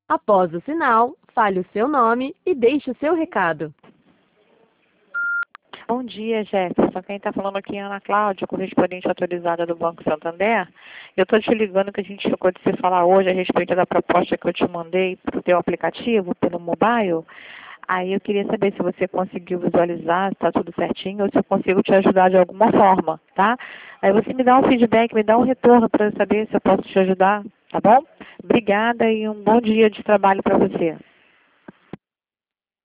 Após o sinal, fale o seu nome e deixe o seu recado. Bom dia, Jefferson. Quem está falando aqui é Ana Cláudia, correspondente autorizada do Banco Santander. Eu estou te ligando que a gente ficou de se falar hoje a respeito da proposta que eu te mandei para o teu aplicativo, pelo mobile. Aí eu queria saber se você conseguiu visualizar, se está tudo certinho, ou se eu consigo te ajudar de alguma forma, tá? Aí você me dá um feedback, me dá um retorno para eu saber se eu posso te ajudar, tá bom? Obrigada e um bom dia de trabalho para você.